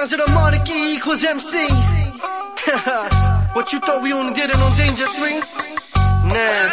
sounds of the monarchy equals MC. What you thought we only did it on Danger 3? Nah.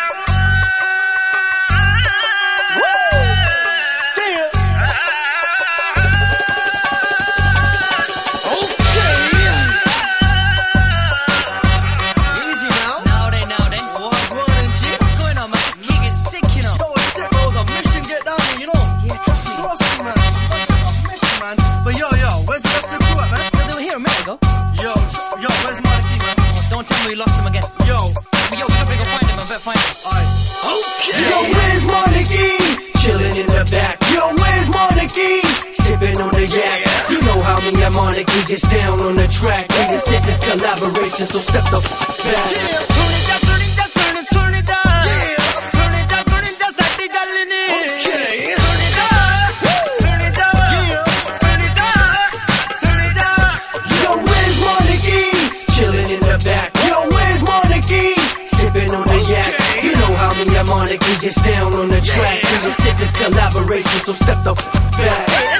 Don't tell me we lost him again. Yo, we gotta go find him. I better find him. Alright. Okay. Yo, where's Monarchy? Chilling in the back. Yo, where's Monarchy? Sipping on the yak. You know how me and Monarchy gets down on the track. We the sickest collaboration, so step the back. Monarchy gets down on the track. We the sickest collaboration, so step the back.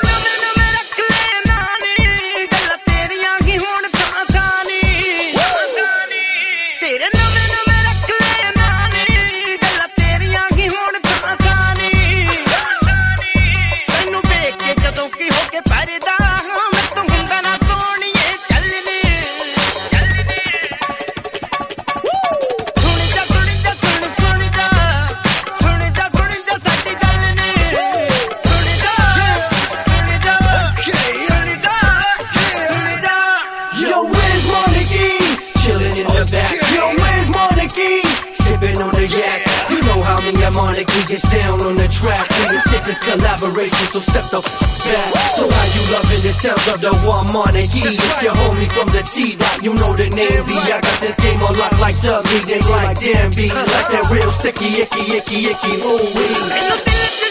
Monarchy gets down on the track. We the sickest collaboration, so step the back. So how you loving the sounds of the one Monarchy? It's your homie from the T-Dot, you know the name B. I got this game on lock like Doug Lee, they like Dan B. Like that real sticky, icky, ooh-wee.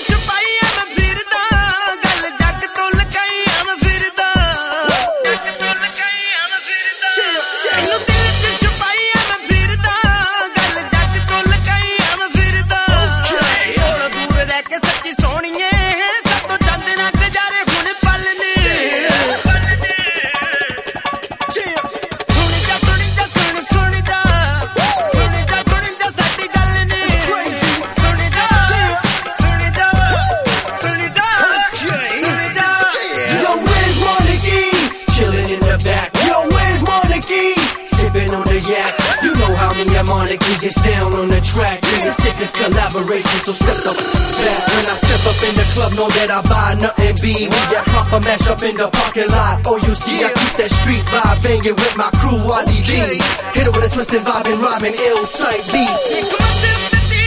Monarchy gets down on the track. We the sickest collaboration, so step the back. When I step up in the club, know that I buy nothing B. We get proper mash up in the parking lot. Oh, you see, I keep that street vibe banging with my crew, Wally G. Hit it with a twisted vibe and rhyming ill tight beats.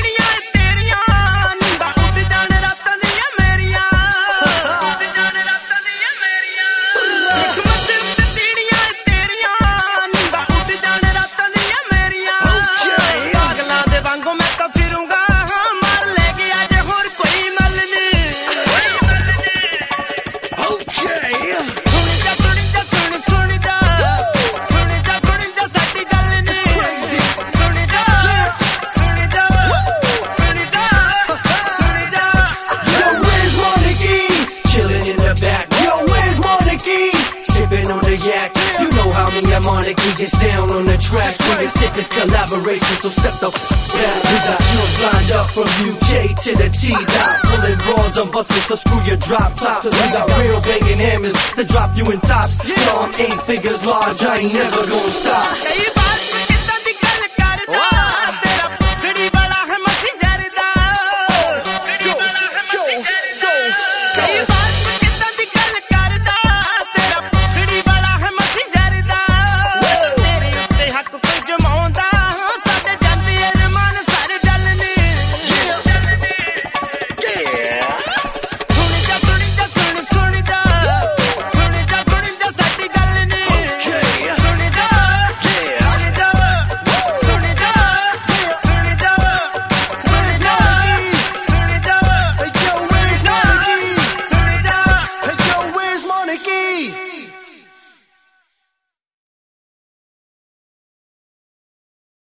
Monarchy gets down on the track. We the sickest collaboration, so step the back. We got jumps lined up from UK to the T-Dot. Pulling bronze on buses, so screw your drop top. Cause we got real banging hammers to drop you in tops. Yo, I'm 8 figures large, I ain't never gonna stop.